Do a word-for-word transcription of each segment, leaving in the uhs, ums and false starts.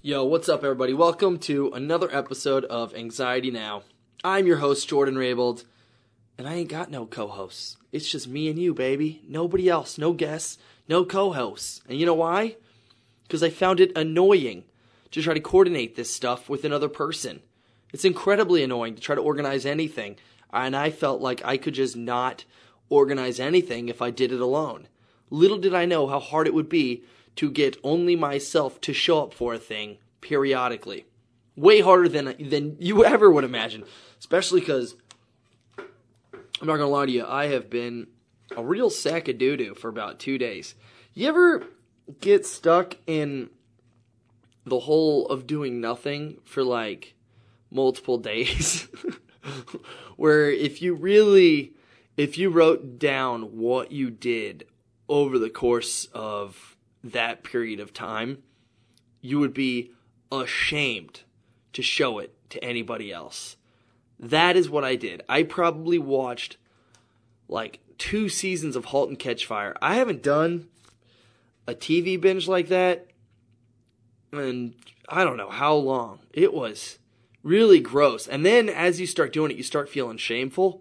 Yo, what's up, everybody? Welcome to another episode of Anxiety Now. I'm your host, Jordan Raybold, and I ain't got no co-hosts. It's just me and you, baby. Nobody else, no guests, no co-hosts. And you know why? Because I found it annoying to try to coordinate this stuff with another person. It's incredibly annoying to try to organize anything, and I felt like I could just not organize anything if I did it alone. Little did I know how hard it would be to get only myself to show up for a thing periodically. Way harder than than you ever would imagine. Especially because, I'm not going to lie to you, I have been a real sack of doo-doo for about two days. You ever get stuck in the hole of doing nothing for like multiple days? Where if you really, if you wrote down what you did over the course of that period of time, you would be ashamed to show it to anybody else. That is what I did. I probably watched like two seasons of *Halt and Catch Fire*. I haven't done a T V binge like that and I don't know how long. It was really gross. And then as you start doing it, you start feeling shameful.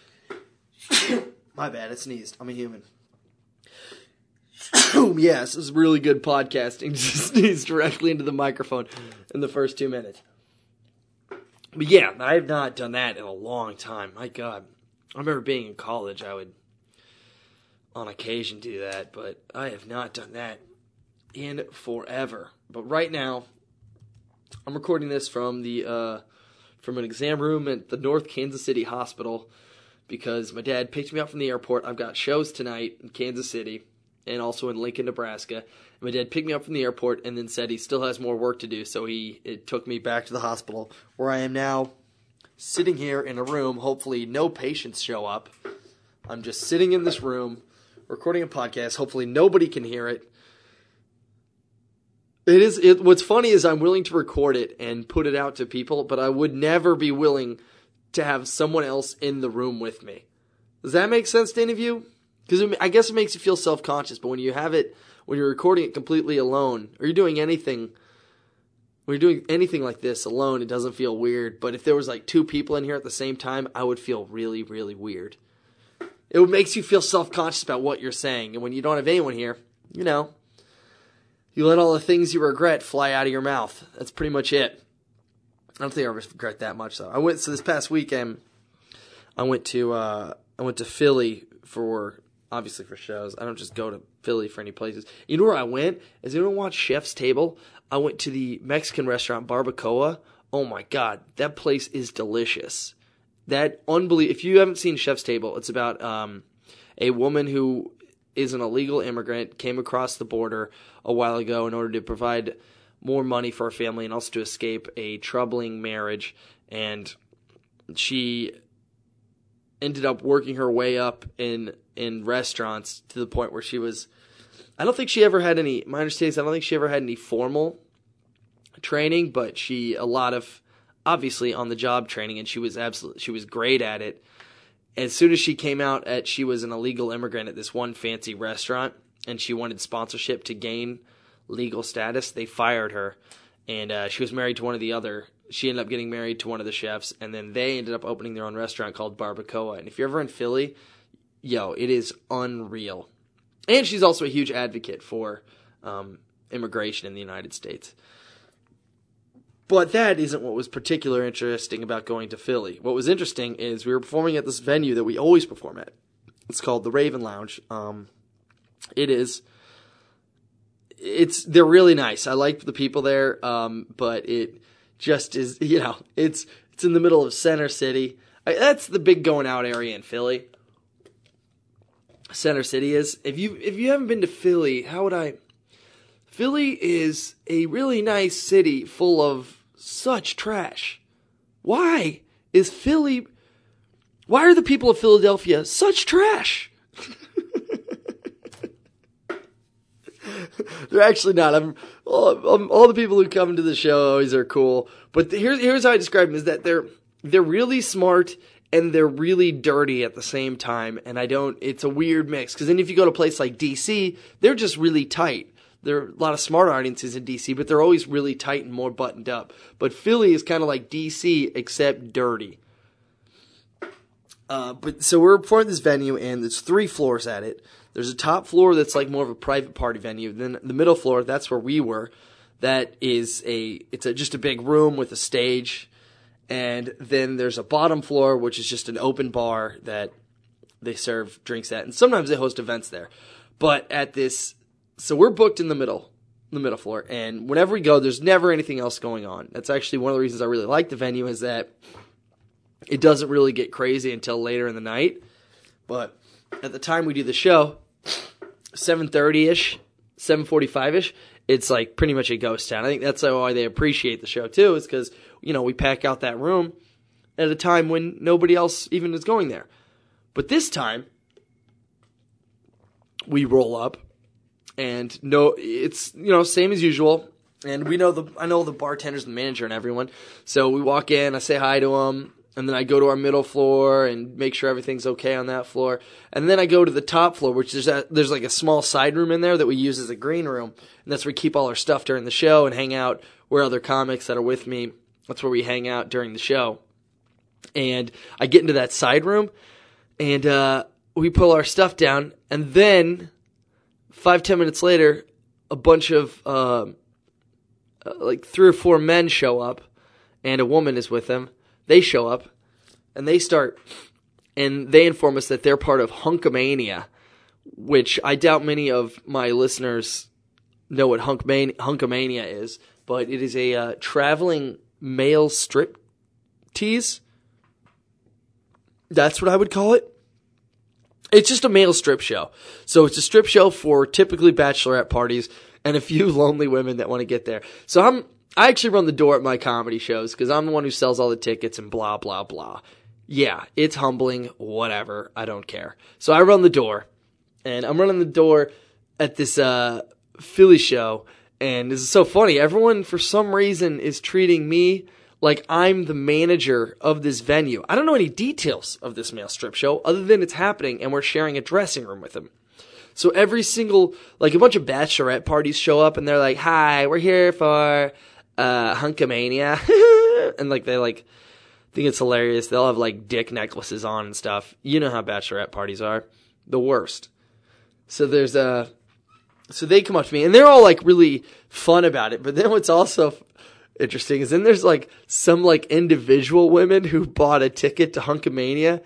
My bad, I sneezed. I'm a human. Yes, this is really good podcasting. Just sneeze directly into the microphone in the first two minutes. But yeah, I have not done that in a long time. My God. I remember being in college, I would on occasion do that, but I have not done that in forever. But right now, I'm recording this from the uh, from an exam room at the North Kansas City Hospital because my dad picked me up from the airport. I've got shows tonight in Kansas City and also in Lincoln, Nebraska. My dad picked me up from the airport and then said he still has more work to do, so he it took me back to the hospital, where I am now sitting here in a room. Hopefully no patients show up. I'm just sitting in this room, recording a podcast. Hopefully nobody can hear it. It is. It, what's funny is I'm willing to record it and put it out to people, but I would never be willing to have someone else in the room with me. Does that make sense to any of you? Because I guess it makes you feel self-conscious, but when you have it, when you're recording it completely alone, or you're doing anything, when you're doing anything like this alone, it doesn't feel weird. But if there was like two people in here at the same time, I would feel really, really weird. It makes you feel self-conscious about what you're saying. And when you don't have anyone here, you know, you let all the things you regret fly out of your mouth. That's pretty much it. I don't think I regret that much, though. I went, so this past weekend, I went to, uh, I went to Philly for, obviously for shows. I don't just go to Philly for any places. You know where I went? Is anyone watch Chef's Table? I went to the Mexican restaurant Barbacoa. Oh my God, that place is delicious. That unbelievable. If you haven't seen Chef's Table, it's about um, a woman who is an illegal immigrant, came across the border a while ago in order to provide more money for her family and also to escape a troubling marriage. And she ended up working her way up in in restaurants to the point where she was, I don't think she ever had any, my understanding is I don't think she ever had any formal training, but she, a lot of, obviously on the job training, and she was absolutely, she was great at it. As soon as she came out at, she was an illegal immigrant at this one fancy restaurant, and she wanted sponsorship to gain legal status, they fired her, and uh, she was married to one of the other, she ended up getting married to one of the chefs, and then they ended up opening their own restaurant called Barbacoa. And if you're ever in Philly, yo, it is unreal. And she's also a huge advocate for um, immigration in the United States. But that isn't what was particularly interesting about going to Philly. What was interesting is we were performing at this venue that we always perform at. It's called the Raven Lounge. Um, it is, it's, they're really nice. I like the people there, um, but it just is, you know, it's, it's in the middle of Center City. I, that's the big going out area in Philly. Center City is. If you if you haven't been to Philly, how would I? Philly is a really nice city full of such trash. Why is Philly? Why are the people of Philadelphia such trash? They're actually not. I'm all, um, all the people who come to the show always are cool. But the, here's here's how I describe them: is that they're they're really smart. And they're really dirty at the same time, and I don't, it's a weird mix, because then if you go to a place like D C, they're just really tight. there are a lot of smart audiences in D C, but they're always really tight and more buttoned up. But Philly is kind of like D C except dirty. Uh, but so we're performing this venue, and there's three floors at it. There's a top floor that's like more of a private party venue. Then the middle floor, that's where we were. That is a it's a, just a big room with a stage. And then there's a bottom floor, which is just an open bar that they serve drinks at. And sometimes they host events there. But at this, so we're booked in the middle, the middle floor. And whenever we go, there's never anything else going on. That's actually one of the reasons I really like the venue, is that it doesn't really get crazy until later in the night. But at the time we do the show, seven thirty-ish, seven forty-five-ish, it's like pretty much a ghost town. I think that's why they appreciate the show too, is because, you know, we pack out that room at a time when nobody else even is going there. But this time, we roll up, and no, it's, you know, same as usual. And we know the, I know the bartenders and the manager and everyone. So we walk in, I say hi to them, and then I go to our middle floor and make sure everything's okay on that floor. And then I go to the top floor, which is a, there's like a small side room in there that we use as a green room. And that's where we keep all our stuff during the show and hang out where other comics that are with me. That's where we hang out during the show. And I get into that side room, and uh, we pull our stuff down. And then five, ten minutes later, a bunch of uh, like three or four men show up, and a woman is with them. They show up, and they start, and they inform us that they're part of Hunkamania, which I doubt many of my listeners know what Hunkman- Hunkamania is, but it is a uh, traveling male strip tease. That's what I would call it. It's just a male strip show. So it's a strip show for typically bachelorette parties and a few lonely women that want to get there. So I'm... I actually run the door at my comedy shows because I'm the one who sells all the tickets and blah, blah, blah. Yeah, it's humbling, whatever. I don't care. So I run the door, and I'm running the door at this uh, Philly show, and this is so funny. Everyone, for some reason, is treating me like I'm the manager of this venue. I don't know any details of this male strip show other than it's happening, and we're sharing a dressing room with him. So every single, like a bunch of bachelorette parties show up, and they're like, hi, we're here for... Uh, Hunkamania. And like they like think it's hilarious. They'll have like dick necklaces on and stuff. You know how bachelorette parties are. The worst. So there's a so they come up to me and they're all like really fun about it. But then what's also interesting is then there's like some like individual women who bought a ticket to Hunkamania.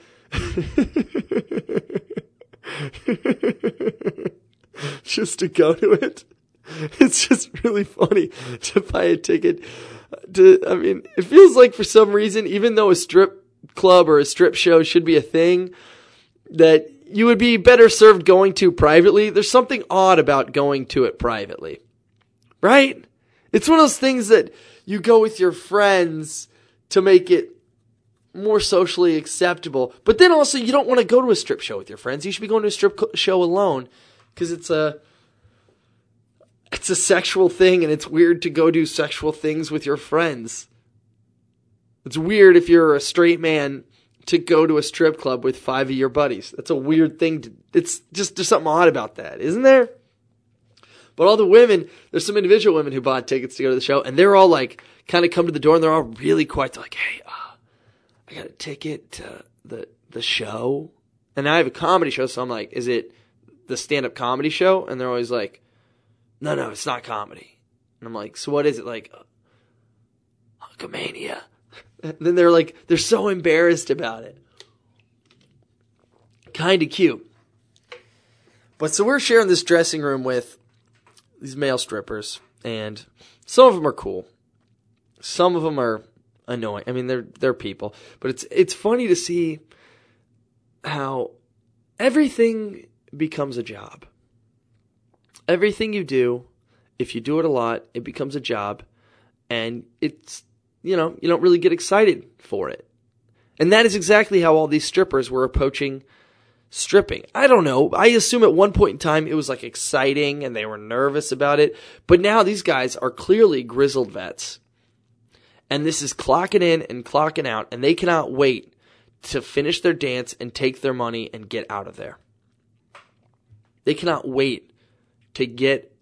Just to go to it. It's just really funny to buy a ticket to, I mean, it feels like for some reason, even though a strip club or a strip show should be a thing that you would be better served going to privately, there's something odd about going to it privately, right? It's one of those things that you go with your friends to make it more socially acceptable, but then also you don't want to go to a strip show with your friends. You should be going to a strip show alone because it's a It's a sexual thing, and it's weird to go do sexual things with your friends. It's weird if you're a straight man to go to a strip club with five of your buddies. That's a weird thing. To, it's just, there's something odd about that, isn't there? But all the women, there's some individual women who bought tickets to go to the show, and they're all like, kind of come to the door, and they're all really quiet. They're like, hey, uh, I got a ticket to the, the show. And I have a comedy show, so I'm like, is it the stand-up comedy show? And they're always like, no, no, it's not comedy. And I'm like, so what is it? Like, Hunkamania. And then they're like, they're so embarrassed about it. Kind of cute. But so we're sharing this dressing room with these male strippers, and some of them are cool. Some of them are annoying. I mean, they're they're people. But it's it's funny to see how everything becomes a job. Everything you do, if you do it a lot, it becomes a job, and it's, you know, you don't really get excited for it. And that is exactly how all these strippers were approaching stripping. I don't know. I assume at one point in time it was like exciting and they were nervous about it. But now these guys are clearly grizzled vets. And this is clocking in and clocking out, and they cannot wait to finish their dance and take their money and get out of there. They cannot wait to get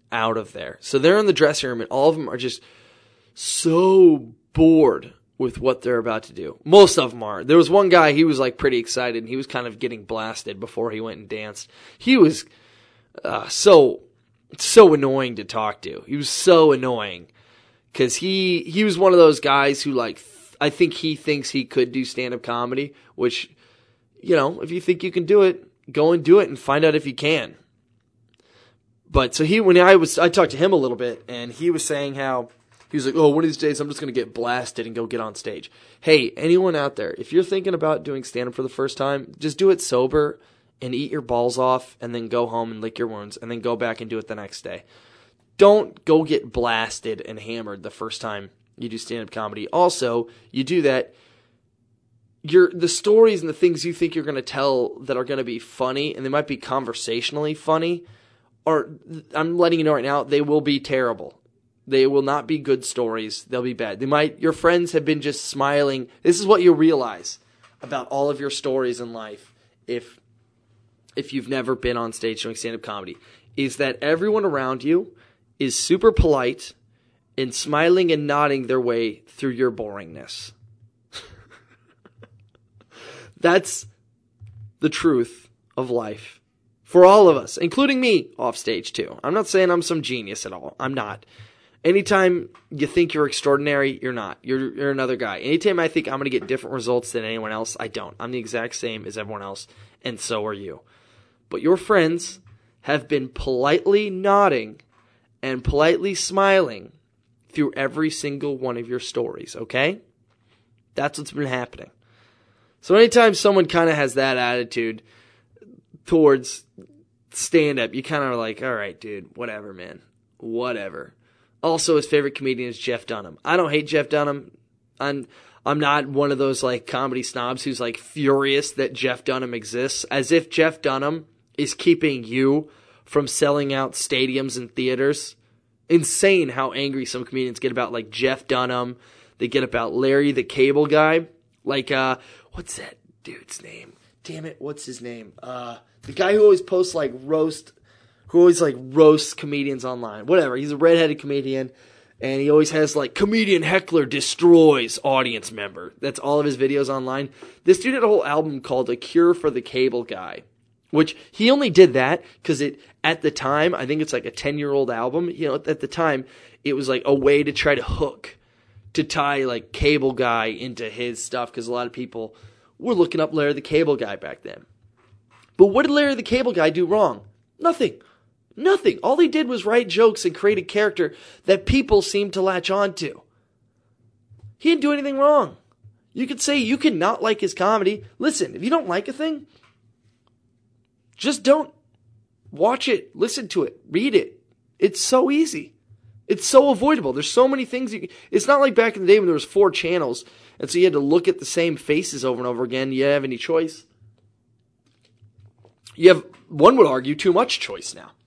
out of there. So they're in the dressing room, and all of them are just so bored with what they're about to do. Most of them are. There was one guy, he was like pretty excited, and he was kind of getting blasted before he went and danced. He was uh, so, so annoying to talk to. He was so annoying. Because he, he was one of those guys who, like, th- I think he thinks he could do stand-up comedy, which, you know, if you think you can do it, go and do it and find out if you can. But, so he, when I was, I talked to him a little bit, and he was saying how, he was like, oh, one of these days I'm just going to get blasted and go get on stage. Hey, anyone out there, if you're thinking about doing stand-up for the first time, just do it sober and eat your balls off and then go home and lick your wounds and then go back and do it the next day. Don't go get blasted and hammered the first time you do stand-up comedy. Also, you do that, you're, the stories and the things you think you're going to tell that are going to be funny, and they might be conversationally funny, or I'm letting you know right now, they will be terrible. They will not be good stories. They'll be bad. They might, your friends have been just smiling. This is what you'll realize about all of your stories in life if, if you've never been on stage doing stand-up comedy, is that everyone around you is super polite and smiling and nodding their way through your boringness. That's the truth of life for all of us, including me off stage too. I'm not saying I'm some genius at all. I'm not. Anytime you think you're extraordinary, you're not. You're, you're another guy. Anytime I think I'm going to get different results than anyone else, I don't. I'm the exact same as everyone else, and so are you. But your friends have been politely nodding and politely smiling through every single one of your stories, okay? That's what's been happening. So anytime someone kind of has that attitude towards stand-up, you kind of are like, all right, dude, whatever, man. Whatever. Also, his favorite comedian is Jeff Dunham. I don't hate Jeff Dunham. I'm, I'm not one of those like comedy snobs who's like furious that Jeff Dunham exists, as if Jeff Dunham is keeping you from selling out stadiums and theaters. Insane how angry some comedians get about like Jeff Dunham. They get about Larry the Cable Guy. Like, uh, what's that dude's name? Damn it, what's his name? Uh, the guy who always posts like roast, who always like roasts comedians online. Whatever, he's a redheaded comedian, and he always has like, comedian heckler destroys audience member. That's all of his videos online. This dude had a whole album called A Cure for the Cable Guy. Which he only did that because it, at the time, I think it's like a ten-year-old album. You know, at the time, it was like a way to try to hook, to tie like Cable Guy into his stuff, because a lot of people were looking up Larry the Cable Guy back then. But what did Larry the Cable Guy do wrong? Nothing. Nothing. All he did was write jokes and create a character that people seemed to latch on to. He didn't do anything wrong. You could say you can not like his comedy. Listen, if you don't like a thing, just don't watch it, listen to it, read it. It's so easy. It's so avoidable. There's so many things. You, it's not like back in the day when there was four channels, and so you had to look at the same faces over and over again. You didn't have any choice. You have, one would argue, too much choice now.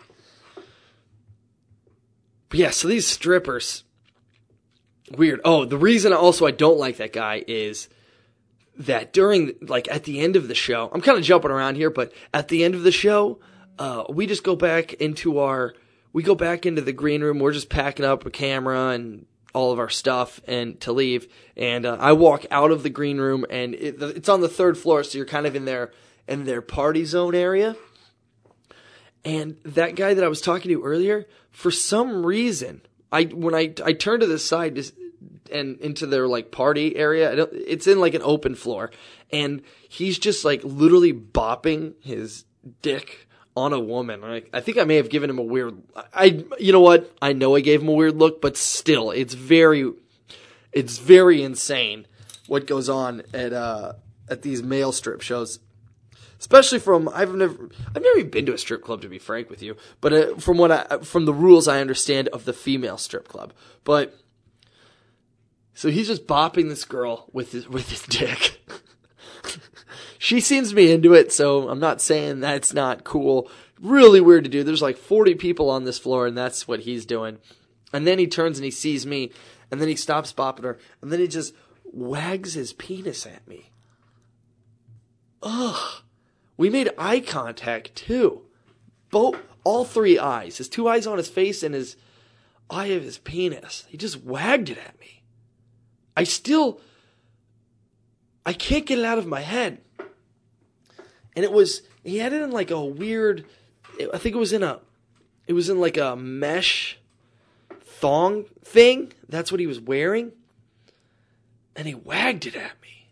But yeah, so these strippers, weird. Oh, the reason also I don't like that guy is that during, like, at the end of the show, I'm kind of jumping around here, but at the end of the show, uh, we just go back into our, we go back into the green room, we're just packing up a camera and all of our stuff and to leave, and uh, I walk out of the green room, and it, it's on the third floor, so you're kind of in their, in their party zone area, and that guy that I was talking to earlier, for some reason, I, when I, I turned to the side, just, and into their like party area. I don't, it's in like an open floor, and he's just like literally bopping his dick on a woman. I, I think I may have given him a weird. I you know what? I know I gave him a weird look, but still, it's very, it's very insane what goes on at uh at these male strip shows. Especially from I've never I've never even been to a strip club, to be frank with you, but uh, from what I from the rules I understand of the female strip club, but. So he's just bopping this girl with his, with his dick. She seems to be into it, so I'm not saying that's not cool. Really weird to do. There's like forty people on this floor, and that's what he's doing. And then he turns and he sees me, and then he stops bopping her, and then he just wags his penis at me. Ugh. We made eye contact, too. Both, all three eyes, his two eyes on his face and his eye of his penis. He just wagged it at me. I still, I can't get it out of my head. And it was, he had it in like a weird, I think it was in a, it was in like a mesh thong thing. That's what he was wearing. And he wagged it at me.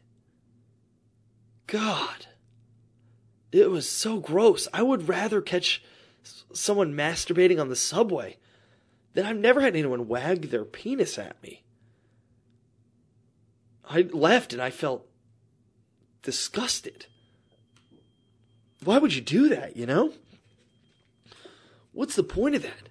God. It was so gross. I would rather catch someone masturbating on the subway than I've never had anyone wag their penis at me. I left and I felt disgusted. Why would you do that, you know? What's the point of that?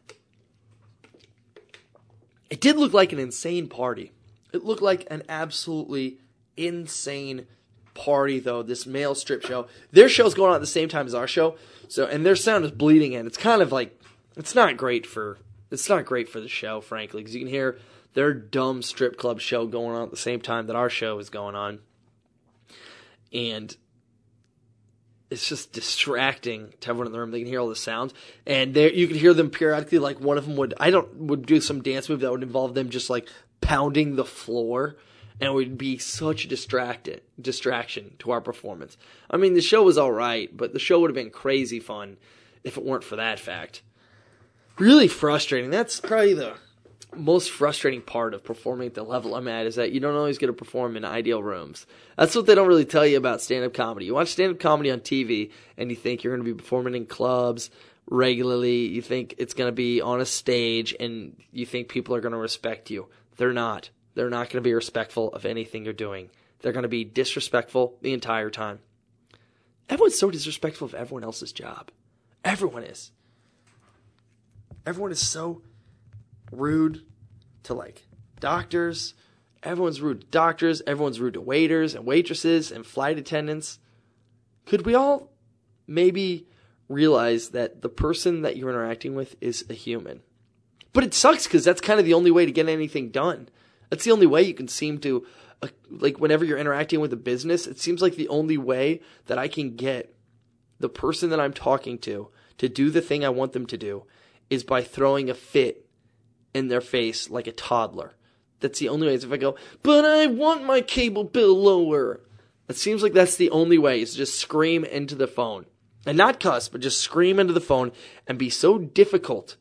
It did look like an insane party. It looked like an absolutely insane party, though, this male strip show. Their show's going on at the same time as our show, so and their sound is bleeding in. It's kind of like, it's not great for, it's not great for the show, frankly, because you can hear their dumb strip club show going on at the same time that our show is going on. And it's just distracting to everyone in the room. They can hear all the sounds, and there you can hear them periodically. Like one of them would, I don't would do some dance move that would involve them just like pounding the floor, and it would be such a distracted distraction to our performance. I mean, the show was all right, but the show would have been crazy fun if it weren't for that fact. Really frustrating. That's probably the most frustrating part of performing at the level I'm at, is that you don't always get to perform in ideal rooms. That's what they don't really tell you about stand-up comedy. You watch stand-up comedy on T V, and you think you're going to be performing in clubs regularly. You think it's going to be on a stage, and you think people are going to respect you. They're not. They're not going to be respectful of anything you're doing. They're going to be disrespectful the entire time. Everyone's so disrespectful of everyone else's job. Everyone is. Everyone is so rude to, like, doctors. Everyone's rude to doctors. Everyone's rude to waiters and waitresses and flight attendants. Could we all maybe realize that the person that you're interacting with is a human? But it sucks because that's kind of the only way to get anything done. That's the only way you can seem to, uh, like, whenever you're interacting with a business, it seems like the only way that I can get the person that I'm talking to to do the thing I want them to do is by throwing a fit in their face like a toddler. That's the only way. Is if I go, but I want my cable bill lower. It seems like that's the only way, is to just scream into the phone. And not cuss, but just scream into the phone and be so difficult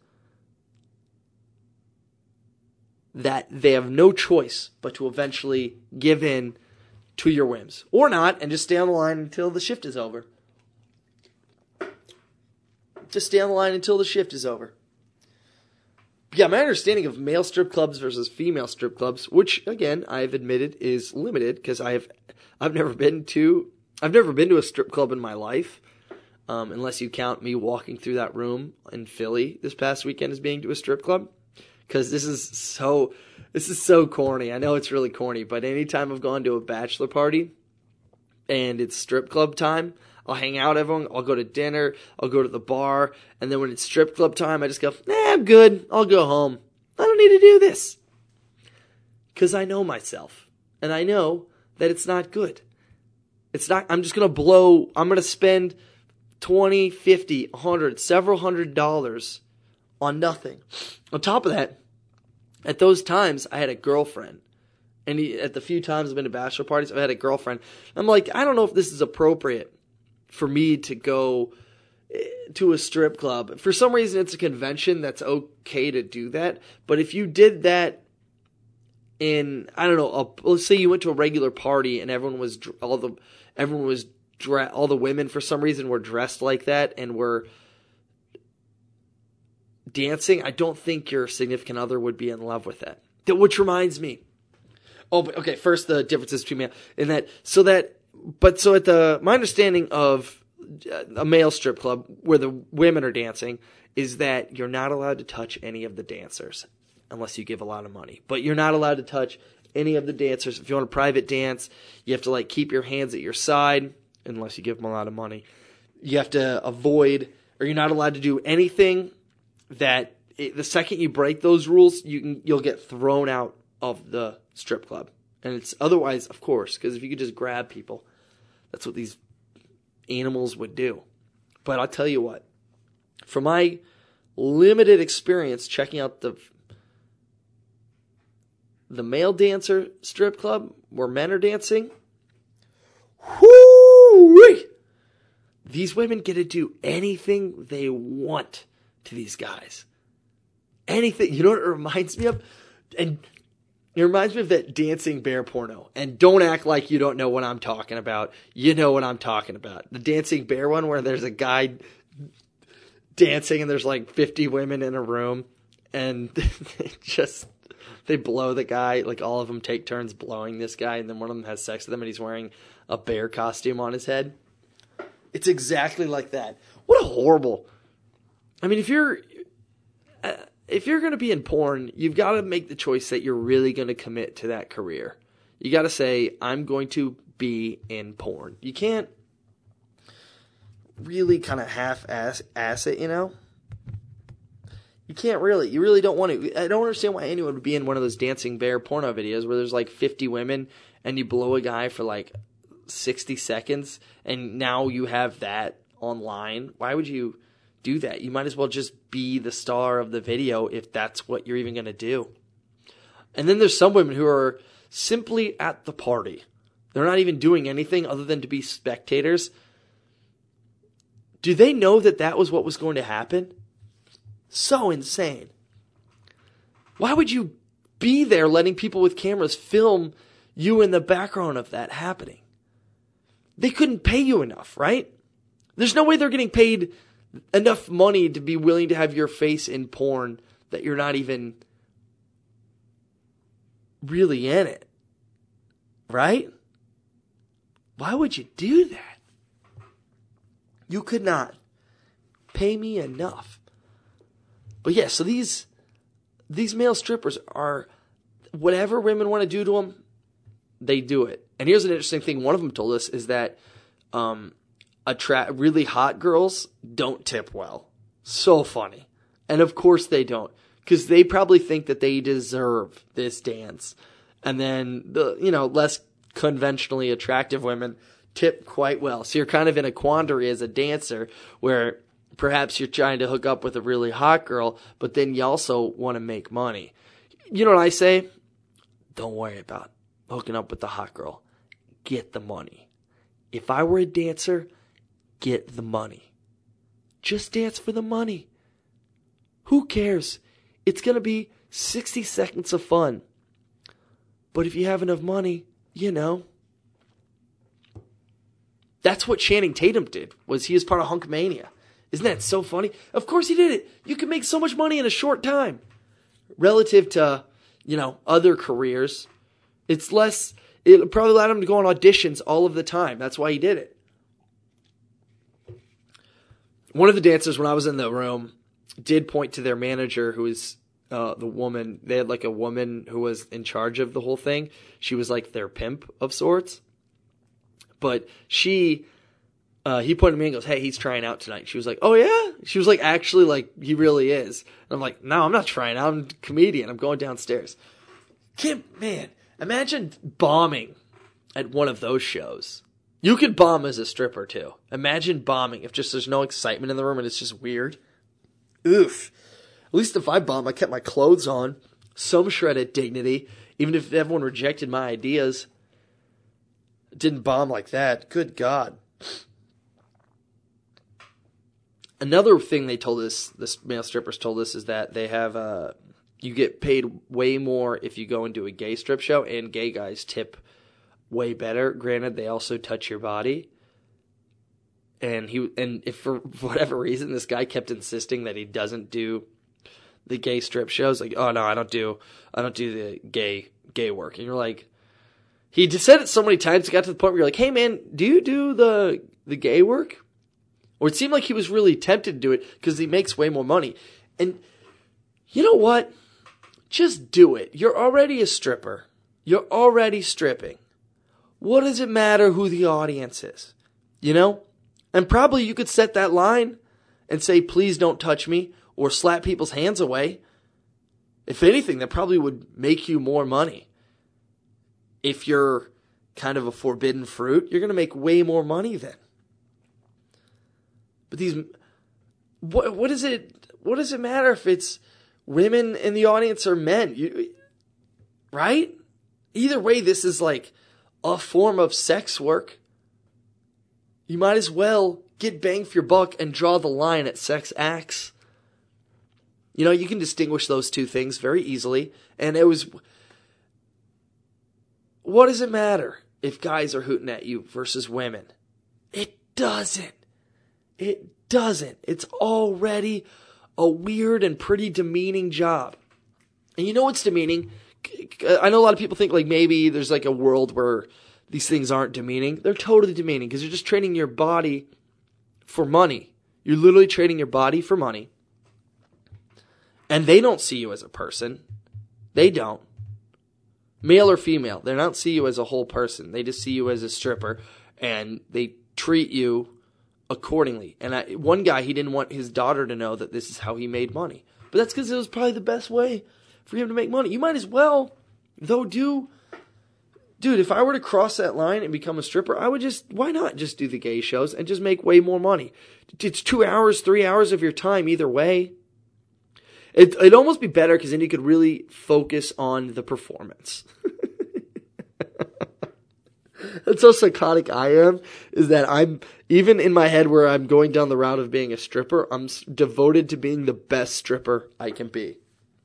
that they have no choice but to eventually give in to your whims. Or not, and just stay on the line until the shift is over. Just stay on the line until the shift is over. Yeah, my understanding of male strip clubs versus female strip clubs, which again I've admitted is limited because I've I've never been to I've never been to a strip club in my life, um, unless you count me walking through that room in Philly this past weekend as being to a strip club. Because this is so this is so corny. I know it's really corny, but anytime I've gone to a bachelor party and it's strip club time, I'll hang out with everyone, I'll go to dinner, I'll go to the bar, and then when it's strip club time, I just go, nah, I'm good, I'll go home. I don't need to do this. Because I know myself, and I know that it's not good. It's not, I'm just going to blow, I'm going to spend twenty, fifty, a hundred, several hundred dollars on nothing. On top of that, at those times, I had a girlfriend. And he, at the few times I've been to bachelor parties, I've had a girlfriend. I'm like, I don't know if this is appropriate for me to go to a strip club. For some reason, it's a convention that's okay to do that. But if you did that in, I don't know, a, let's say you went to a regular party and everyone was all the everyone was all the women for some reason were dressed like that and were dancing, I don't think your significant other would be in love with that. Which reminds me. Oh, but okay. First, the differences between male in that. So that, but so at the my understanding of a male strip club where the women are dancing is that you're not allowed to touch any of the dancers unless you give a lot of money. But you're not allowed to touch any of the dancers. If you want a private dance, you have to like keep your hands at your side unless you give them a lot of money. You have to avoid, or you're not allowed to do anything that it, the second you break those rules, you can you'll get thrown out of the strip club. And it's otherwise, of course, because if you could just grab people, that's what these animals would do. But I'll tell you what, from my limited experience checking out the the male dancer strip club where men are dancing. Whoo-wee! These women get to do anything they want to these guys. Anything. You know what it reminds me of? And it reminds me of that dancing bear porno. And don't act like you don't know what I'm talking about. You know what I'm talking about. The dancing bear one where there's a guy dancing and there's like fifty women in a room. And they just, they blow the guy. Like all of them take turns blowing this guy. And then one of them has sex with him and he's wearing a bear costume on his head. It's exactly like that. What a horrible. I mean, if you're... Uh, If you're going to be in porn, you've got to make the choice that you're really going to commit to that career. You got to say, I'm going to be in porn. You can't really kind of half-ass ass it, you know? You can't really. You really don't want to. I don't understand why anyone would be in one of those dancing bear porno videos where there's like fifty women and you blow a guy for like sixty seconds and now you have that online. Why would you do that? You might as well just be the star of the video if that's what you're even going to do. And then there's some women who are simply at the party. They're not even doing anything other than to be spectators. Do they know that that was what was going to happen? So insane. Why would you be there letting people with cameras film you in the background of that happening? They couldn't pay you enough, right? There's no way they're getting paid enough money to be willing to have your face in porn that you're not even really in it. Right? Why would you do that? You could not pay me enough. But yeah, so these these male strippers are, whatever women want to do to them, they do it. And here's an interesting thing. One of them told us is that um, Attract really hot girls don't tip well. So funny. And of course they don't. Because they probably think that they deserve this dance. And then the, you know, less conventionally attractive women tip quite well. So you're kind of in a quandary as a dancer where perhaps you're trying to hook up with a really hot girl, but then you also want to make money. You know what I say? Don't worry about hooking up with the hot girl. Get the money. If I were a dancer, get the money. Just dance for the money. Who cares? It's going to be sixty seconds of fun. But if you have enough money, you know. That's what Channing Tatum did, was he was part of Hunkmania. Isn't that so funny? Of course he did it. You can make so much money in a short time. Relative to, you know, other careers. It's less, it probably allowed him to go on auditions all of the time. That's why he did it. One of the dancers, when I was in the room, did point to their manager, who is uh, the woman. They had like a woman who was in charge of the whole thing. She was like their pimp of sorts. But she, uh, he pointed to me and goes, "Hey, he's trying out tonight." She was like, "Oh yeah?" She was like, "Actually, like, he really is." And I'm like, "No, I'm not trying out. I'm a comedian. I'm going downstairs." Kim, man, imagine bombing at one of those shows. You could bomb as a stripper, too. Imagine bombing if just there's no excitement in the room and it's just weird. Oof. At least if I bomb, I kept my clothes on. Some shredded dignity. Even if everyone rejected my ideas. Didn't bomb like that. Good God. Another thing they told us, this male strippers told us, is that they have, uh, you get paid way more if you go and do a gay strip show, and gay guys tip way better. Granted, they also touch your body. And he and if for whatever reason this guy kept insisting that he doesn't do the gay strip shows, like, "Oh no, I don't do I don't do the gay gay work." And you're like, he just said it so many times, it got to the point where you're like, "Hey man, do you do the the gay work?" Or it seemed like he was really tempted to do it because he makes way more money. And you know what? Just do it. You're already a stripper. You're already stripping. What does it matter who the audience is? You know? And probably you could set that line and say, "Please don't touch me," or slap people's hands away. If anything, that probably would make you more money. If you're kind of a forbidden fruit, you're going to make way more money then. But these, what what is it? what does it matter if it's women in the audience or men? You, right? Either way, this is like a form of sex work. You might as well get bang for your buck and draw the line at sex acts. You know, you can distinguish those two things very easily. And it was, what does it matter if guys are hooting at you versus women? It doesn't. It doesn't. It's already a weird and pretty demeaning job. And you know what's demeaning? I know a lot of people think like maybe there's like a world where these things aren't demeaning. They're totally demeaning because you're just trading your body for money. You're literally trading your body for money. And they don't see you as a person. They don't. Male or female, they don't see you as a whole person. They just see you as a stripper, and they treat you accordingly. And I, one guy, he didn't want his daughter to know that this is how he made money. But that's because it was probably the best way for him to make money. You might as well, though, do... Dude, if I were to cross that line and become a stripper, I would just... Why not just do the gay shows and just make way more money? It's two hours, three hours of your time either way. It, it'd almost be better because then you could really focus on the performance. That's how psychotic I am, is that I'm, even in my head where I'm going down the route of being a stripper, I'm devoted to being the best stripper I can be.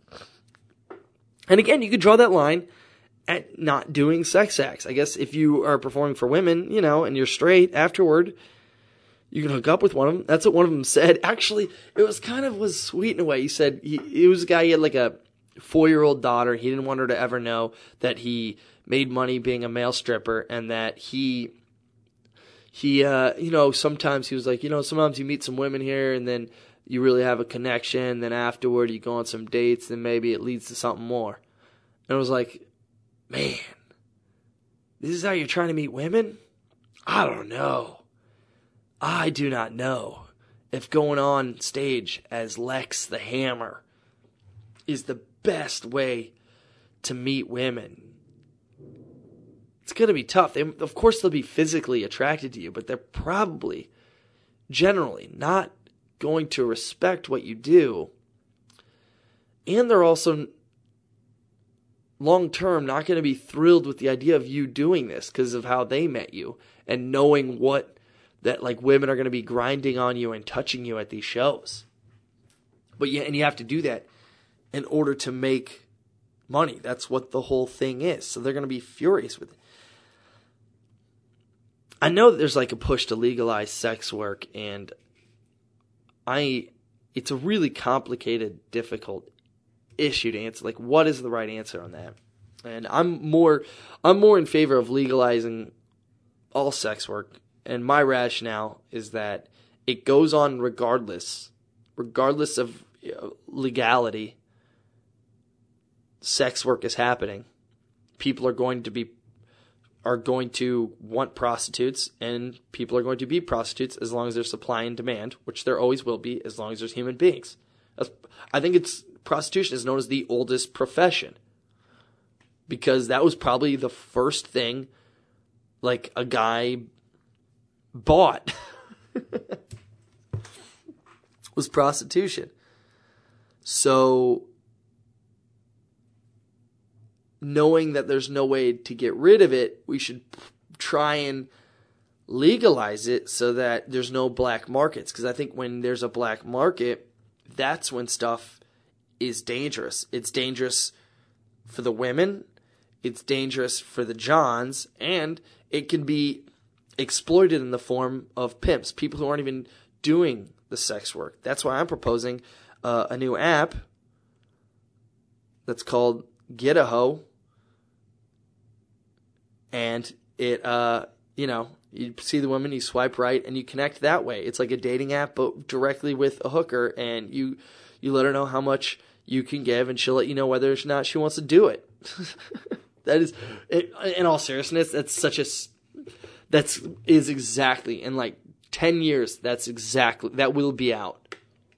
And again, you could draw that line at not doing sex acts. I guess if you are performing for women, you know, and you're straight afterward, you can hook up with one of them. That's what one of them said. Actually, it was kind of was sweet in a way. He said he, he was a guy, he had like a four-year-old daughter. He didn't want her to ever know that he made money being a male stripper, and that he, he, uh, you know, sometimes he was like, you know, sometimes you meet some women here, and then you really have a connection. Then afterward, you go on some dates, and maybe it leads to something more. And I was like, man, this is how you're trying to meet women? I don't know. I do not know if going on stage as Lex the Hammer is the best way to meet women. It's going to be tough. They, of course, they'll be physically attracted to you, but they're probably, generally, not going to respect what you do. And they're also, long-term, not going to be thrilled with the idea of you doing this because of how they met you and knowing what that like women are going to be grinding on you and touching you at these shows. But yeah, and you have to do that in order to make money. That's what the whole thing is. So they're going to be furious with it. I know that there's like a push to legalize sex work, and I it's a really complicated, difficult issue to answer. Like, what is the right answer on that? And I'm more I'm more in favor of legalizing all sex work. And my rationale is that it goes on regardless, regardless of you know, legality. Sex work is happening. People are going to be are going to want prostitutes, and people are going to be prostitutes as long as there's supply and demand, which there always will be as long as there's human beings. That's, I think it's prostitution is known as the oldest profession because that was probably the first thing like a guy bought was prostitution. So knowing that there's no way to get rid of it, we should p- try and legalize it so that there's no black markets. Because I think when there's a black market, that's when stuff is dangerous. It's dangerous for the women, it's dangerous for the Johns, and it can be exploited in the form of pimps, people who aren't even doing the sex work. That's why I'm proposing uh, a new app that's called Get a Hoe. And it, uh, you know, you see the woman, you swipe right, and you connect that way. It's like a dating app, but directly with a hooker, and you you let her know how much you can give, and she'll let you know whether or not she wants to do it. That is, in all seriousness, that's such a, that's is exactly, in like ten years, that's exactly, that will be out.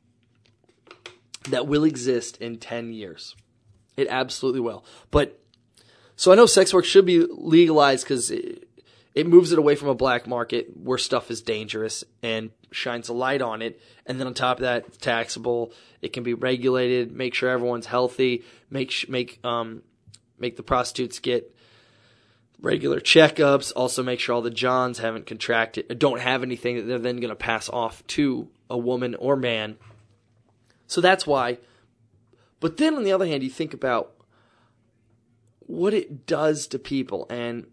That will exist in ten years. It absolutely will. But, so I know sex work should be legalized because it, it moves it away from a black market where stuff is dangerous and shines a light on it. And then on top of that, it's taxable. It can be regulated. Make sure everyone's healthy. Make sh- make um make the prostitutes get regular checkups. Also, make sure all the Johns haven't contracted, don't have anything that they're then going to pass off to a woman or man. So that's why. But then on the other hand, you think about what it does to people, and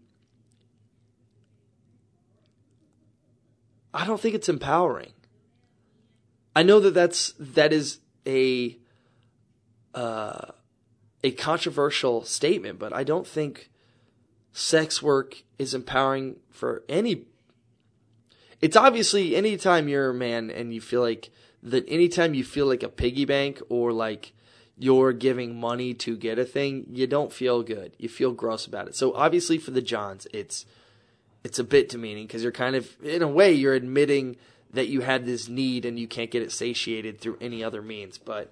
I don't think it's empowering. I know that that's that is a uh, a controversial statement, but I don't think sex work is empowering for any. It's obviously anytime you're a man and you feel like that, anytime you feel like a piggy bank or like you're giving money to get a thing, you don't feel good. You feel gross about it. So obviously for the Johns, it's it's a bit demeaning because you're kind of, in a way, you're admitting that you had this need and you can't get it satiated through any other means. But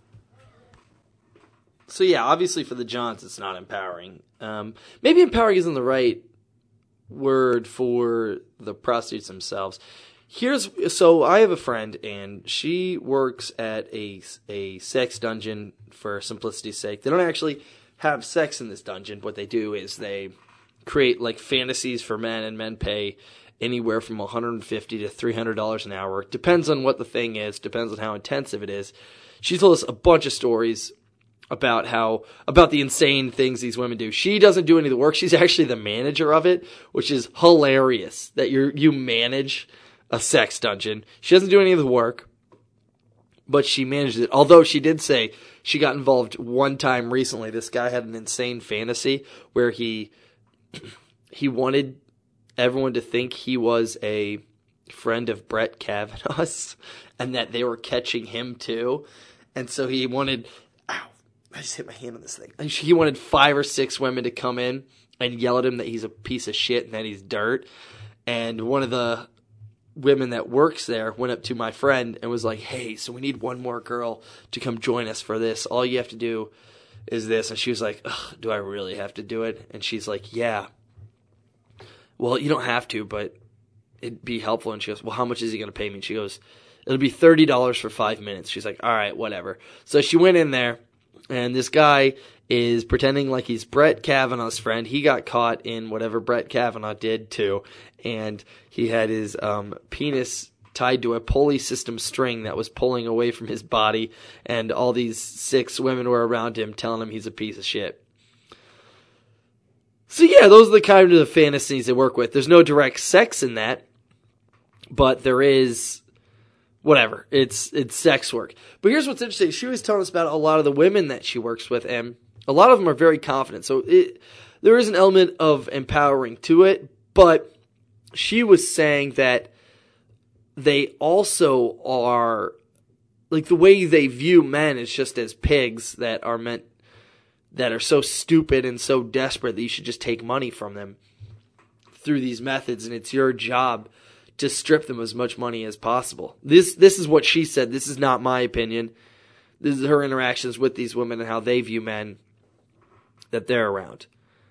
so yeah, obviously for the Johns, it's not empowering. Um, maybe empowering isn't the right word for the prostitutes themselves. Here's so I have a friend and she works at a a sex dungeon for simplicity's sake. They don't actually have sex in this dungeon. What they do is they create like fantasies for men, and men pay anywhere from one hundred fifty to three hundred dollars an hour. Depends on what the thing is. Depends on how intensive it is. She told us a bunch of stories about how about the insane things these women do. She doesn't do any of the work. She's actually the manager of it, which is hilarious that you you manage a sex dungeon. She doesn't do any of the work, but she manages it. Although she did say she got involved one time recently. This guy had an insane fantasy where he he wanted everyone to think he was a friend of Brett Kavanaugh's and that they were catching him too. And so he wanted, ow, I just hit my hand on this thing. He wanted five or six women to come in and yell at him that he's a piece of shit and that he's dirt. And one of the women that works there went up to my friend and was like, hey, so we need one more girl to come join us for this. All you have to do is this. And she was like, ugh, do I really have to do it? And she's like, yeah. Well, you don't have to, but it'd be helpful. And she goes, well, how much is he going to pay me? And she goes, it'll be thirty dollars for five minutes. She's like, all right, whatever. So she went in there, and this guy is pretending like he's Brett Kavanaugh's friend. He got caught in whatever Brett Kavanaugh did too, and he had his um, penis tied to a pulley system string that was pulling away from his body, and all these six women were around him telling him he's a piece of shit. So yeah, those are the kind of fantasies they work with. There's no direct sex in that, but there is whatever. It's it's sex work. But here's what's interesting. She was telling us about a lot of the women that she works with, and a lot of them are very confident. So it, there is an element of empowering to it, but she was saying that they also are, like, the way they view men is just as pigs that are meant, that are so stupid and so desperate that you should just take money from them through these methods, and it's your job to strip them as much money as possible. This this is what she said. This is not my opinion. This is her interactions with these women and how they view men that they're around.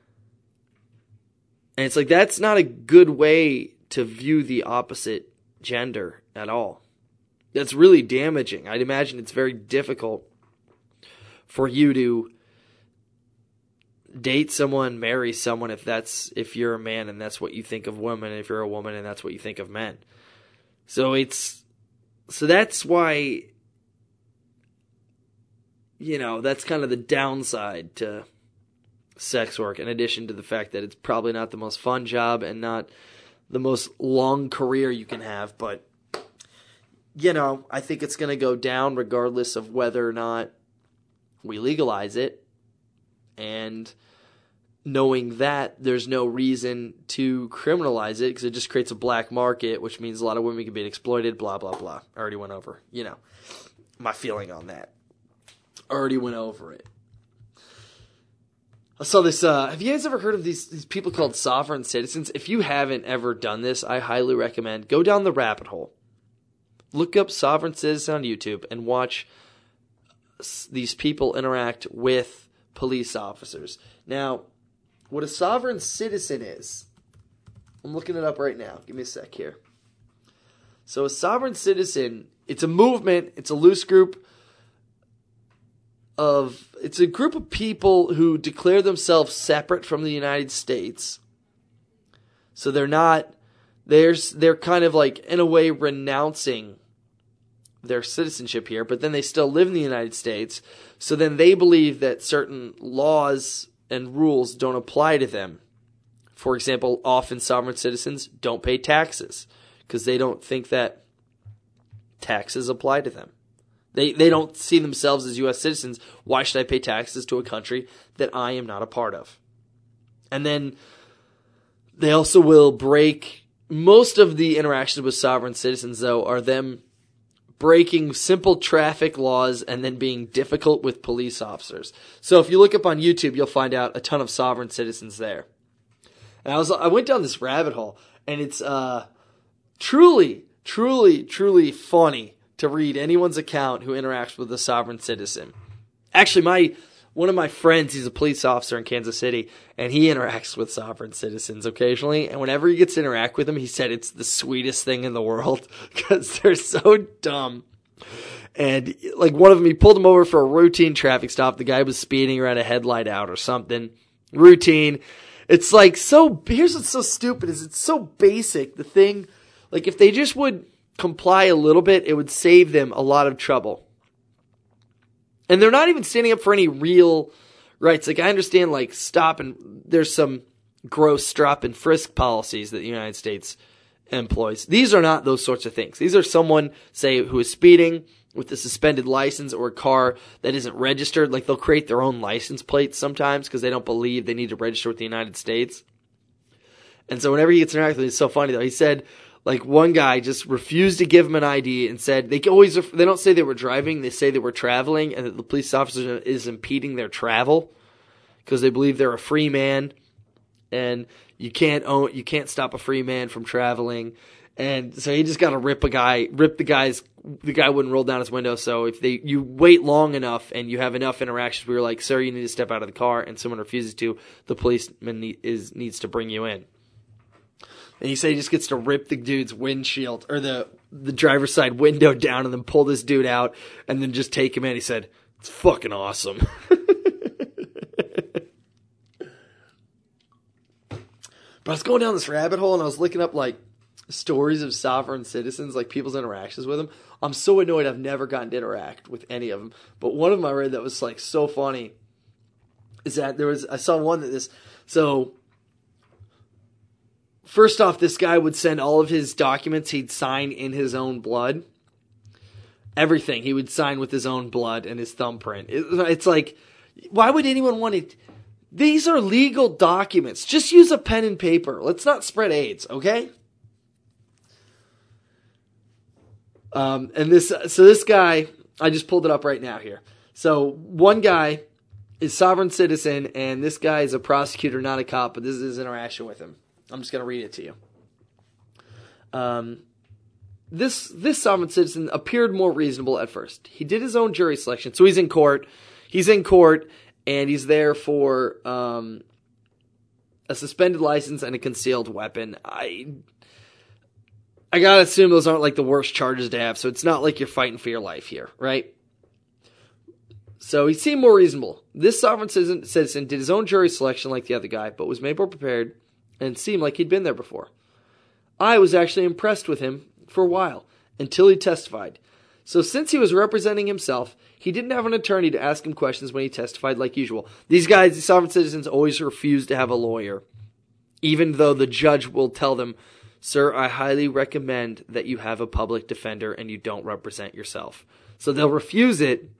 And it's like, that's not a good way to view the opposite gender at all. That's really damaging. I'd imagine it's very difficult for you to date someone, marry someone if that's if you're a man and that's what you think of women, and if you're a woman and that's what you think of men. So it's so that's why, you know, that's kind of the downside to sex work, in addition to the fact that it's probably not the most fun job and not the most long career you can have. But, you know, I think it's going to go down regardless of whether or not we legalize it. And knowing that, there's no reason to criminalize it because it just creates a black market, which means a lot of women can be exploited, blah, blah, blah. I already went over, you know, my feeling on that. Already went over it. I saw this, uh, have you guys ever heard of these, these people called sovereign citizens? If you haven't ever done this, I highly recommend, go down the rabbit hole. Look up sovereign citizens on YouTube and watch these people interact with police officers. Now, what a sovereign citizen is, I'm looking it up right now. Give me a sec here. So a sovereign citizen, it's a movement, it's a loose group of, it's a group of people who declare themselves separate from the United States. So they're not, they're, they're kind of like, in a way, renouncing their citizenship here, but then they still live in the United States. So then they believe that certain laws and rules don't apply to them. For example, often sovereign citizens don't pay taxes because they don't think that taxes apply to them. They they don't see themselves as U S citizens. Why should I pay taxes to a country that I am not a part of? And then they also will break, most of the interactions with sovereign citizens, though, are them breaking simple traffic laws and then being difficult with police officers. So if you look up on YouTube, you'll find out a ton of sovereign citizens there. And I was I went down this rabbit hole, and it's uh, truly, truly, truly funny to read anyone's account who interacts with a sovereign citizen. Actually, my one of my friends, he's a police officer in Kansas City, and he interacts with sovereign citizens occasionally. And whenever he gets to interact with them, he said it's the sweetest thing in the world because they're so dumb. And like one of them, he pulled him over for a routine traffic stop. The guy was speeding or had a headlight out or something. Routine. It's like so, here's what's so stupid is it's so basic. The thing, like if they just would comply a little bit, it would save them a lot of trouble. And they're not even standing up for any real rights. Like I understand like stop and there's some gross stop and frisk policies that the United States employs. These are not those sorts of things. These are someone, say, who is speeding with a suspended license or a car that isn't registered. Like they'll create their own license plates sometimes because they don't believe they need to register with the United States. And so whenever he gets interacted with, it's so funny though. He said, like one guy just refused to give him an I D and said they always they don't say they were driving, they say they were traveling, and that the police officer is impeding their travel because they believe they're a free man, and you can't own you can't stop a free man from traveling. And so he just got to rip a guy, rip the guy's, the guy wouldn't roll down his window. So if they, you wait long enough and you have enough interactions where you're like, sir, you need to step out of the car, and someone refuses to, the policeman need, is, needs to bring you in. And he said he just gets to rip the dude's windshield or the, the driver's side window down and then pull this dude out and then just take him in. He said, it's fucking awesome. But I was going down this rabbit hole and I was looking up like stories of sovereign citizens, like people's interactions with them. I'm so annoyed I've never gotten to interact with any of them. But one of them I read that was like so funny is that there was, I saw one that this, so first off, this guy would send all of his documents he'd sign in his own blood. Everything he would sign with his own blood and his thumbprint. It, it's like, why would anyone want it? These are legal documents. Just use a pen and paper. Let's not spread AIDS, okay? Um, and this, so this guy, I just pulled it up right now here. So one guy is sovereign citizen, and this guy is a prosecutor, not a cop, but this is his interaction with him. I'm just going to read it to you. Um, this this sovereign citizen appeared more reasonable at first. He did his own jury selection. So he's in court. He's in court, and he's there for um, a suspended license and a concealed weapon. I I got to assume those aren't like the worst charges to have, so it's not like you're fighting for your life here, right? So he seemed more reasonable. This sovereign citizen, citizen did his own jury selection like the other guy, but was made more prepared and seemed like he'd been there before. I was actually impressed with him for a while, until he testified. So since he was representing himself, he didn't have an attorney to ask him questions when he testified like usual. These guys, these sovereign citizens, always refuse to have a lawyer, even though the judge will tell them, sir, I highly recommend that you have a public defender and you don't represent yourself. So they'll refuse it.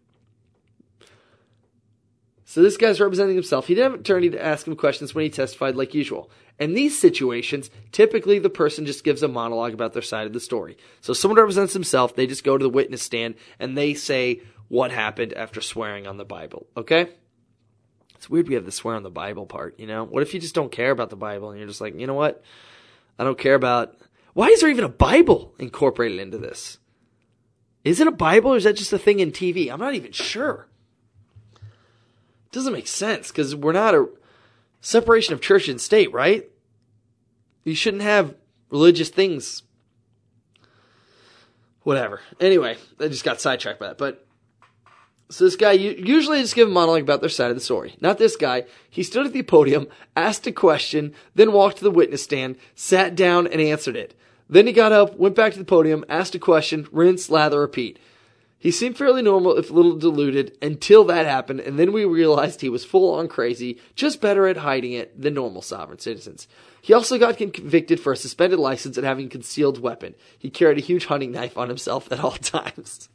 So this guy's representing himself. He didn't have an attorney to ask him questions when he testified like usual. In these situations, typically the person just gives a monologue about their side of the story. So someone represents himself, they just go to the witness stand, and they say what happened after swearing on the Bible, okay? It's weird we have the swear on the Bible part, you know? What if you just don't care about the Bible, and you're just like, you know what? I don't care about... Why is there even a Bible incorporated into this? Is it a Bible, or is that just a thing in T V? I'm not even sure. It doesn't make sense, because we're not a separation of church and state, right? You shouldn't have religious things. Whatever. Anyway, I just got sidetracked by that. But so this guy, usually I just give a monologue about their side of the story. Not this guy. He stood at the podium, asked a question, then walked to the witness stand, sat down, and answered it. Then he got up, went back to the podium, asked a question, rinse, lather, repeat. He seemed fairly normal, if a little deluded, until that happened, and then we realized he was full-on crazy, just better at hiding it than normal sovereign citizens. He also got convicted for a suspended license and having a concealed weapon. He carried a huge hunting knife on himself at all times.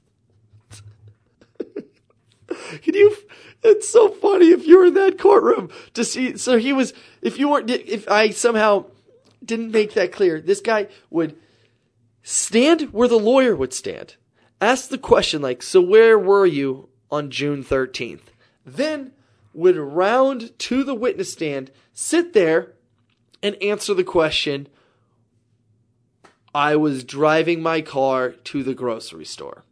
Can you? It's so funny if you were in that courtroom to see. So he was. If you weren't. If I somehow didn't make that clear, this guy would stand where the lawyer would stand. Ask the question like, so where were you on June thirteenth? Then would round to the witness stand, sit there, and answer the question, I was driving my car to the grocery store.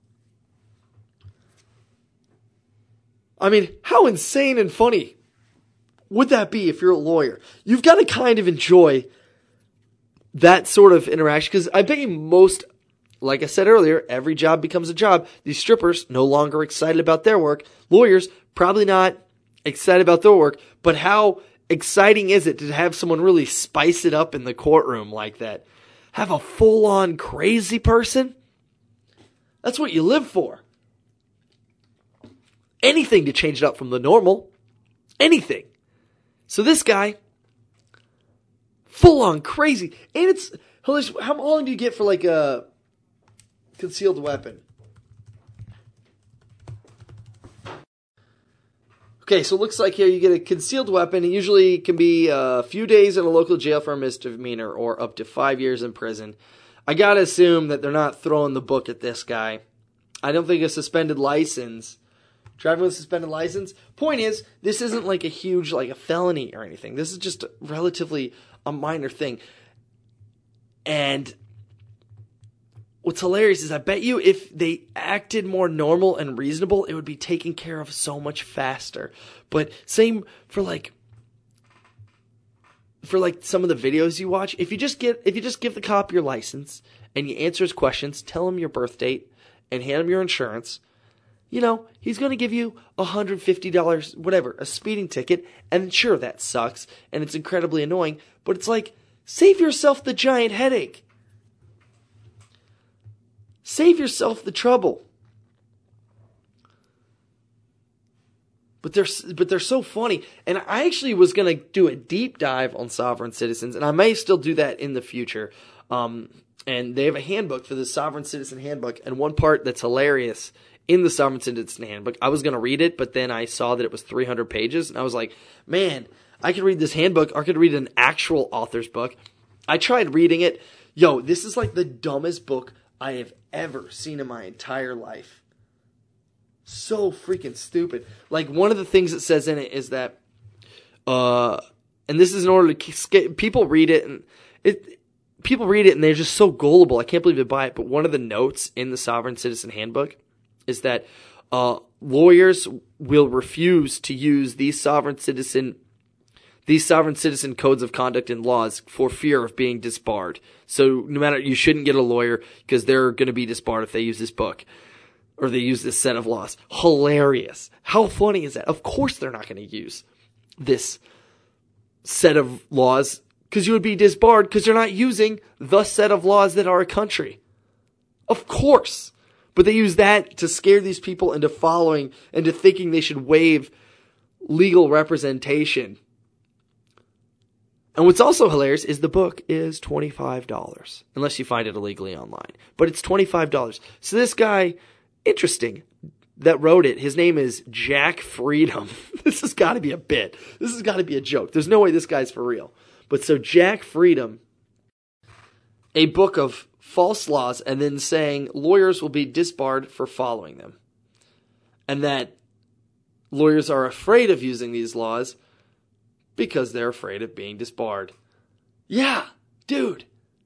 I mean, how insane and funny would that be if you're a lawyer? You've got to kind of enjoy that sort of interaction because I bet you most, like I said earlier, every job becomes a job. These strippers no longer excited about their work. Lawyers probably not excited about their work. But how exciting is it to have someone really spice it up in the courtroom like that? Have a full-on crazy person? That's what you live for. Anything to change it up from the normal. Anything. So this guy, full-on crazy. And it's, how long do you get for like a concealed weapon? Okay, so it looks like here you get a concealed weapon. It usually can be a few days in a local jail for a misdemeanor or up to five years in prison. I gotta assume that they're not throwing the book at this guy. I don't think a suspended license, driving with a suspended license. Point is, this isn't like a huge, like a felony or anything. This is just relatively a minor thing. And what's hilarious is I bet you if they acted more normal and reasonable, it would be taken care of so much faster. But same for like, for like some of the videos you watch. If you just get, if you just give the cop your license and you answer his questions, tell him your birth date and hand him your insurance, you know, he's going to give you one hundred fifty dollars, whatever, a speeding ticket. And sure, that sucks and it's incredibly annoying, but it's like, save yourself the giant headache. Save yourself the trouble. But they're, but they're so funny. And I actually was going to do a deep dive on sovereign citizens, and I may still do that in the future. Um, and they have a handbook for the Sovereign Citizen Handbook, and one part that's hilarious in the Sovereign Citizen Handbook, I was going to read it, but then I saw that it was three hundred pages, and I was like, man, I could read this handbook, or I could read an actual author's book. I tried reading it. Yo, this is like the dumbest book I have ever seen in my entire life. So freaking stupid. Like, one of the things it says in it is that, uh, and this is in order to, people read it, and it, people read it and they're just so gullible. I can't believe they buy it. But one of the notes in the Sovereign Citizen Handbook is that, uh, lawyers will refuse to use these sovereign citizen These sovereign citizen codes of conduct and laws for fear of being disbarred. So no matter, you shouldn't get a lawyer because they're going to be disbarred if they use this book or they use this set of laws. Hilarious. How funny is that? Of course they're not going to use this set of laws because you would be disbarred because you're not using the set of laws that are a country. Of course. But they use that to scare these people into following, into thinking they should waive legal representation. And what's also hilarious is the book is twenty-five dollars, unless you find it illegally online. But it's twenty-five dollars. So this guy, interesting, that wrote it, his name is Jack Freedom. This has got to be a bit. This has got to be a joke. There's no way this guy's for real. But so Jack Freedom, a book of false laws, and then saying lawyers will be disbarred for following them. And that lawyers are afraid of using these laws because they're afraid of being disbarred. Yeah, dude.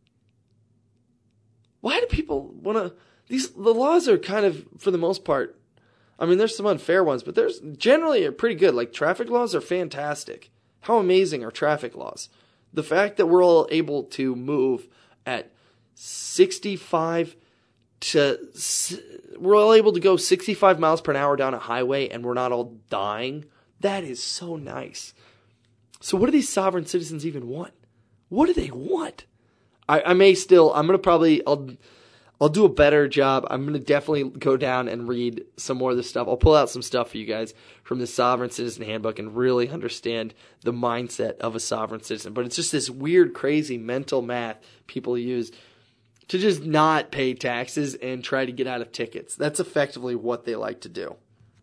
Why do people want to... These the laws are kind of, for the most part... I mean, there's some unfair ones, but there's generally are pretty good. Like, traffic laws are fantastic. How amazing are traffic laws? The fact that we're all able to move at sixty-five to we're all able to go sixty-five miles per hour down a highway and we're not all dying. That is so nice. So what do these sovereign citizens even want? What do they want? I, I may still, I'm going to probably, I'll, I'll do a better job. I'm going to definitely go down and read some more of this stuff. I'll pull out some stuff for you guys from the Sovereign Citizen Handbook and really understand the mindset of a sovereign citizen. But it's just this weird, crazy mental math people use to just not pay taxes and try to get out of tickets. That's effectively what they like to do.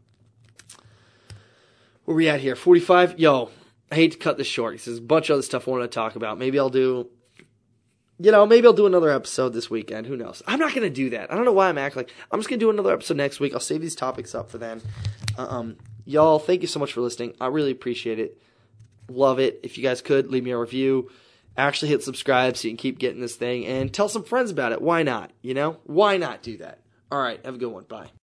Where we at here? forty-five? Yo, I hate to cut this short because there's a bunch of other stuff I want to talk about. Maybe I'll do, you know, maybe I'll do another episode this weekend. Who knows? I'm not going to do that. I don't know why I'm acting like, I'm just going to do another episode next week. I'll save these topics up for then. Um, y'all, thank you so much for listening. I really appreciate it. Love it. If you guys could, leave me a review. Actually hit subscribe so you can keep getting this thing. And tell some friends about it. Why not? You know? Why not do that? All right. Have a good one. Bye.